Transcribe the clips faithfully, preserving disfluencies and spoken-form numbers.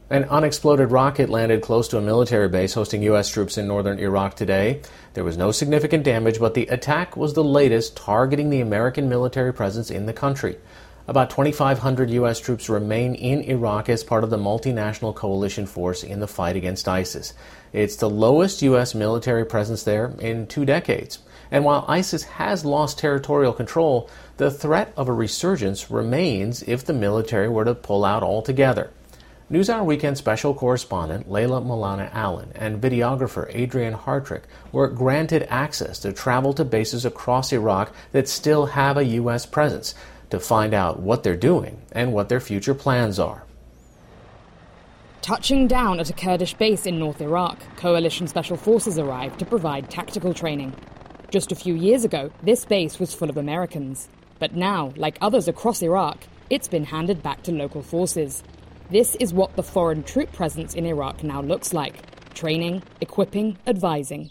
An unexploded rocket landed close to a military base hosting U S troops in northern Iraq today. There was no significant damage, but the attack was the latest targeting the American military presence in the country. About twenty-five hundred U S troops remain in Iraq as part of the multinational coalition force in the fight against ISIS. It's the lowest U S military presence there in two decades. And while ISIS has lost territorial control, the threat of a resurgence remains if the military were to pull out altogether. NewsHour Weekend special correspondent Layla Milana Allen and videographer Adrian Hartrick were granted access to travel to bases across Iraq that still have a U S presence to find out what they're doing and what their future plans are. Touching down at a Kurdish base in North Iraq, coalition special forces arrived to provide tactical training. Just a few years ago, this base was full of Americans. But now, like others across Iraq, it's been handed back to local forces. This is what the foreign troop presence in Iraq now looks like: training, equipping, advising.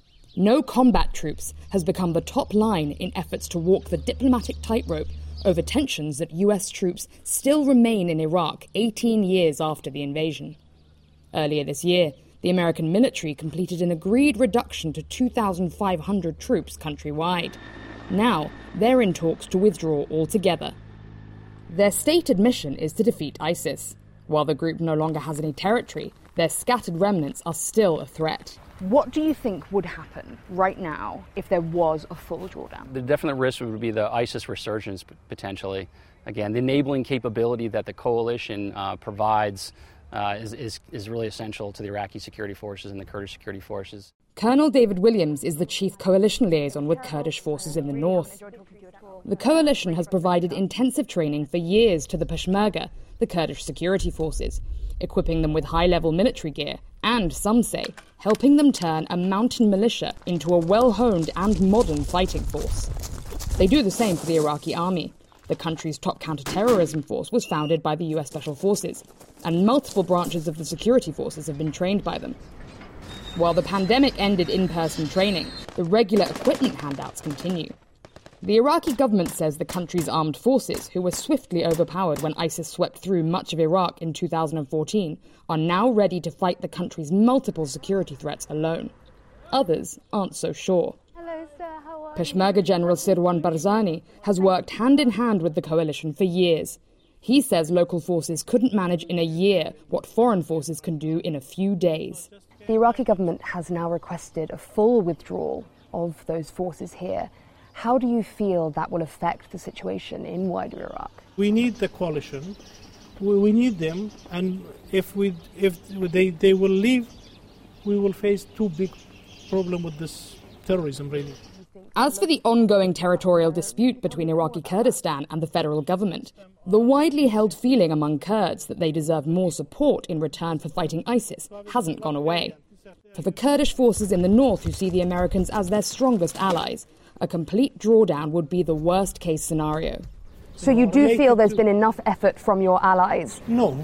No combat troops has become the top line in efforts to walk the diplomatic tightrope over tensions that U S troops still remain in Iraq eighteen years after the invasion. Earlier this year, the American military completed an agreed reduction to two thousand five hundred troops countrywide. Now, they're in talks to withdraw altogether. Their stated mission is to defeat ISIS. While the group no longer has any territory, their scattered remnants are still a threat. What do you think would happen right now if there was a full drawdown? The definite risk would be the ISIS resurgence, potentially. Again, the enabling capability that the coalition uh, provides uh, is, is, is really essential to the Iraqi security forces and the Kurdish security forces. Colonel David Williams is the chief coalition liaison with Kurdish forces in the north. The coalition has provided intensive training for years to the Peshmerga, the Kurdish security forces, equipping them with high-level military gear and, some say, helping them turn a mountain militia into a well-honed and modern fighting force. They do the same for the Iraqi army. The country's top counter-terrorism force was founded by the U S Special Forces, and multiple branches of the security forces have been trained by them. While the pandemic ended in-person training, the regular equipment handouts continue. The Iraqi government says the country's armed forces, who were swiftly overpowered when ISIS swept through much of Iraq in two thousand fourteen, are now ready to fight the country's multiple security threats alone. Others aren't so sure. Hello, sir. How are Peshmerga General Sirwan Barzani has worked hand-in-hand with the coalition for years. He says local forces couldn't manage in a year what foreign forces can do in a few days. The Iraqi government has now requested a full withdrawal of those forces here. How do you feel that will affect the situation in wider Iraq? We need the coalition. We, we need them, and if we if they they will leave, we will face too big problem with this terrorism, really. As for the ongoing territorial dispute between Iraqi Kurdistan and the federal government, the widely held feeling among Kurds that they deserve more support in return for fighting ISIS hasn't gone away. For the Kurdish forces in the north, who see the Americans as their strongest allies, a complete drawdown would be the worst-case scenario. So you do feel there's been enough effort from your allies? No.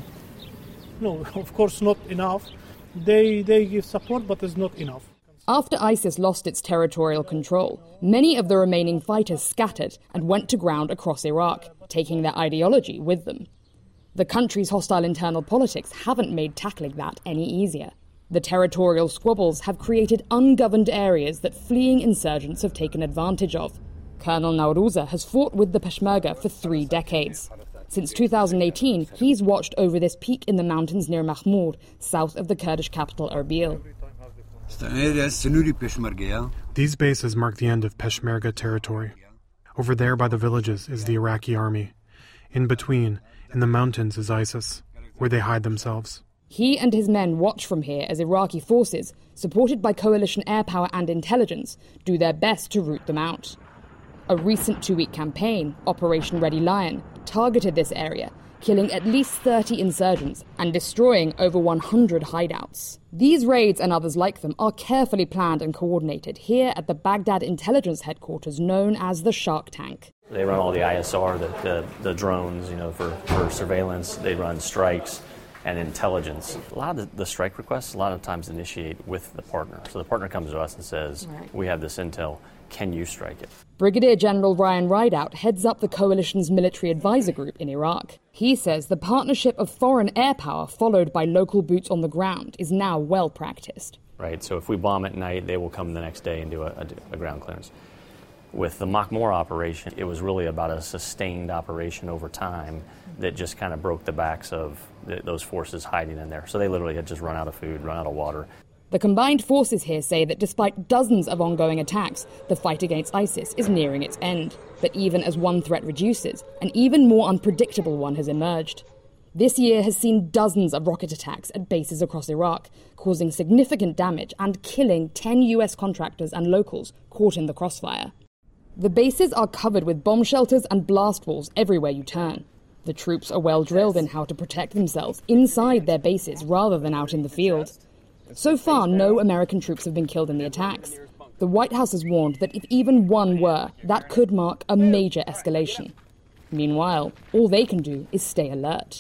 No, of course not enough. They, they give support, but it's not enough. After ISIS lost its territorial control, many of the remaining fighters scattered and went to ground across Iraq, taking their ideology with them. The country's hostile internal politics haven't made tackling that any easier. The territorial squabbles have created ungoverned areas that fleeing insurgents have taken advantage of. Colonel Nauruza has fought with the Peshmerga for three decades. Since two thousand eighteen, he's watched over this peak in the mountains near Mahmoud, south of the Kurdish capital Erbil. These bases mark the end of Peshmerga territory. Over there by the villages is the Iraqi army. In between, in the mountains, is ISIS, where they hide themselves. He and his men watch from here as Iraqi forces, supported by coalition air power and intelligence, do their best to root them out. A recent two-week campaign, Operation Ready Lion, targeted this area, killing at least thirty insurgents and destroying over one hundred hideouts. These raids and others like them are carefully planned and coordinated here at the Baghdad intelligence headquarters known as the Shark Tank. They run all the I S R, the, the, the drones, you know, for, for surveillance. They run strikes and intelligence. A lot of the, the strike requests a lot of times initiate with the partner. So the partner comes to us and says, right, we have this intel, can you strike it? Brigadier General Ryan Rideout heads up the coalition's military advisor group in Iraq. He says the partnership of foreign air power followed by local boots on the ground is now well practiced. Right, so if we bomb at night, they will come the next day and do a, a, a ground clearance. With the Makhmur operation, it was really about a sustained operation over time that just kind of broke the backs of the, those forces hiding in there. So they literally had just run out of food, run out of water. The combined forces here say that despite dozens of ongoing attacks, the fight against ISIS is nearing its end. But even as one threat reduces, an even more unpredictable one has emerged. This year has seen dozens of rocket attacks at bases across Iraq, causing significant damage and killing ten U S contractors and locals caught in the crossfire. The bases are covered with bomb shelters and blast walls everywhere you turn. The troops are well drilled in how to protect themselves inside their bases rather than out in the field. So far, no American troops have been killed in the attacks. The White House has warned that if even one were, that could mark a major escalation. Meanwhile, all they can do is stay alert.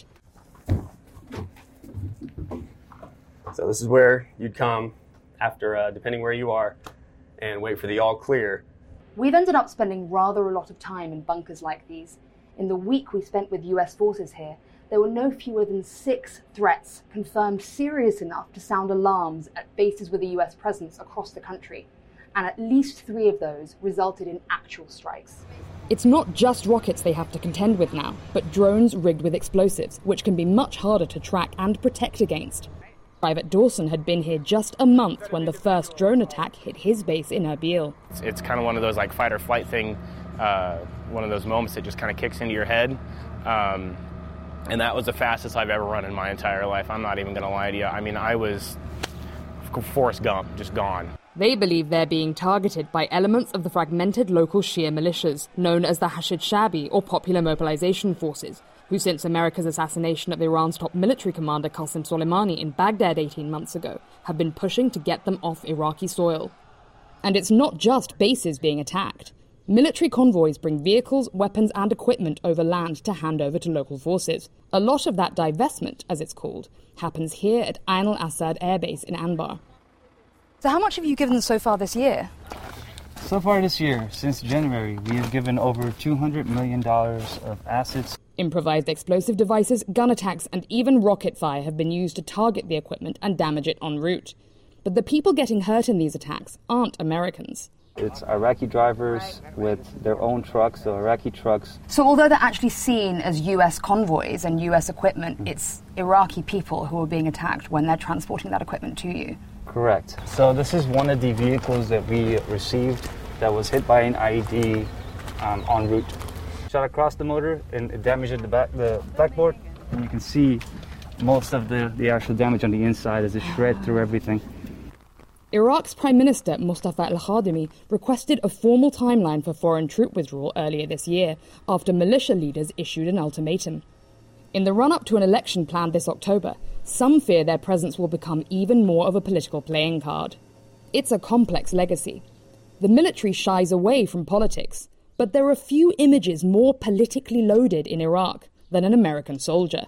So this is where you'd come after, uh, depending where you are, and wait for the all clear. We've ended up spending rather a lot of time in bunkers like these. In the week we spent with U S forces here, there were no fewer than six threats confirmed serious enough to sound alarms at bases with a U S presence across the country. And at least three of those resulted in actual strikes. It's not just rockets they have to contend with now, but drones rigged with explosives, which can be much harder to track and protect against. Private Dawson had been here just a month when the first drone attack hit his base in Erbil. It's, it's kind of one of those like fight or flight thing, uh, one of those moments that just kind of kicks into your head. Um, and that was the fastest I've ever run in my entire life. I'm not even going to lie to you. I mean, I was Forrest Gump, just gone. They believe they're being targeted by elements of the fragmented local Shia militias, known as the Hashid Shabi or Popular Mobilization Forces, who since America's assassination of Iran's top military commander Qasem Soleimani in Baghdad eighteen months ago, have been pushing to get them off Iraqi soil. And it's not just bases being attacked. Military convoys bring vehicles, weapons and equipment over land to hand over to local forces. A lot of that divestment, as it's called, happens here at Ain al-Assad Air Base in Anbar. So how much have you given so far this year? So far this year, since January, we have given over two hundred million dollars of assets. Improvised explosive devices, gun attacks and even rocket fire have been used to target the equipment and damage it en route. But the people getting hurt in these attacks aren't Americans. It's Iraqi drivers with their own trucks, so Iraqi trucks. So although they're actually seen as U S convoys and U S equipment, mm-hmm. it's Iraqi people who are being attacked when they're transporting that equipment to you? Correct. So this is one of the vehicles that we received that was hit by an I E D um, en route. Shot across the motor and it damaged the back, the backboard. And you can see most of the, the actual damage on the inside as it shred through everything. Iraq's Prime Minister Mustafa al-Khadimi requested a formal timeline for foreign troop withdrawal earlier this year after militia leaders issued an ultimatum. In the run-up to an election planned this October, some fear their presence will become even more of a political playing card. It's a complex legacy. The military shies away from politics, but there are few images more politically loaded in Iraq than an American soldier.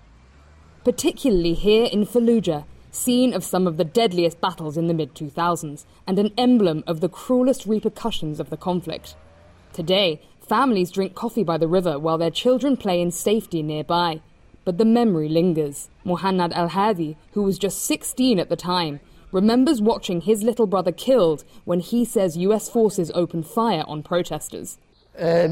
Particularly here in Fallujah, scene of some of the deadliest battles in the mid two thousands, and an emblem of the cruelest repercussions of the conflict. Today, families drink coffee by the river while their children play in safety nearby. But the memory lingers. Muhannad al-Hadi, who was just sixteen at the time, remembers watching his little brother killed when he says U S forces opened fire on protesters. Our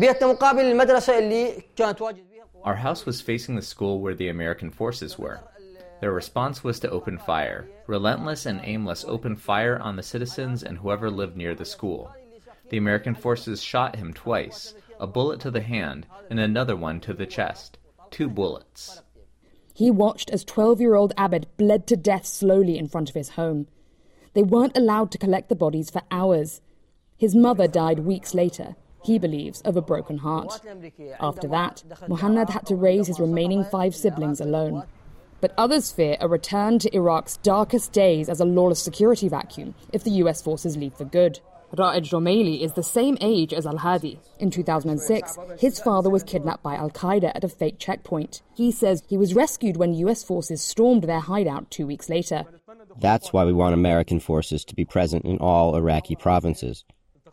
house was facing the school where the American forces were. Their response was to open fire, relentless and aimless open fire on the citizens and whoever lived near the school. The American forces shot him twice, a bullet to the hand and another one to the chest. Two bullets. He watched as twelve-year-old Abed bled to death slowly in front of his home. They weren't allowed to collect the bodies for hours. His mother died weeks later, he believes, of a broken heart. After that, Muhannad had to raise his remaining five siblings alone. But others fear a return to Iraq's darkest days as a lawless security vacuum if the U S forces leave for good. Ra'id Jomaili is the same age as al-Hadi. In two thousand six, his father was kidnapped by al-Qaeda at a fake checkpoint. He says he was rescued when U S forces stormed their hideout two weeks later. That's why we want American forces to be present in all Iraqi provinces.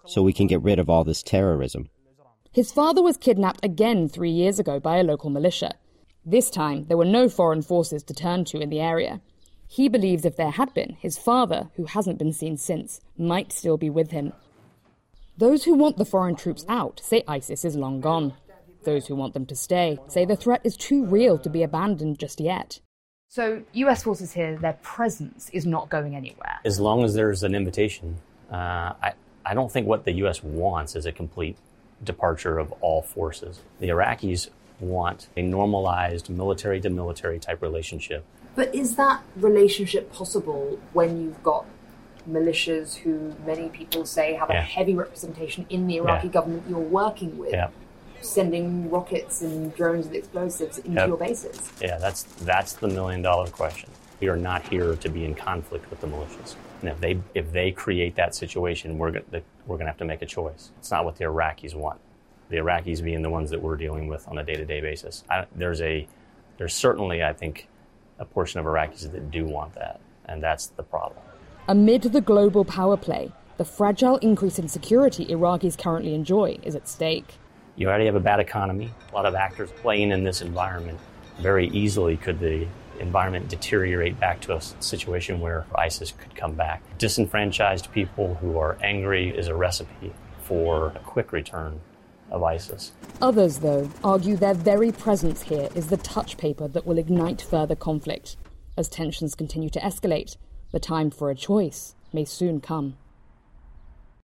so we can get rid of all this terrorism. His father was kidnapped again three years ago by a local militia. This time, there were no foreign forces to turn to in the area. He believes if there had been, his father, who hasn't been seen since, might still be with him. Those who want the foreign troops out say ISIS is long gone. Those who want them to stay say the threat is too real to be abandoned just yet. So U S forces here, their presence is not going anywhere. As long as there's an invitation, uh, I, I don't think what the U S wants is a complete departure of all forces. The Iraqis want a normalized military-to-military type relationship. But is that relationship possible when you've got militias who many people say have yeah. a heavy representation in the Iraqi yeah. government you're working with, yeah. sending rockets and drones with explosives into yep. your bases? Yeah, that's that's the million-dollar question. We are not here to be in conflict with the militias. And if they if they create that situation, we're going we're going to have to make a choice. It's not what the Iraqis want. The Iraqis being the ones that we're dealing with on a day-to-day basis. I, there's a there's certainly, I think, a portion of Iraqis that do want that, and that's the problem. Amid the global power play, the fragile increase in security Iraqis currently enjoy is at stake. You already have a bad economy, a lot of actors playing in this environment. Very easily could the environment deteriorate back to a situation where ISIS could come back. Disenfranchised people who are angry is a recipe for a quick return of ISIS. Others, though, argue their very presence here is the touch paper that will ignite further conflict. As tensions continue to escalate, the time for a choice may soon come.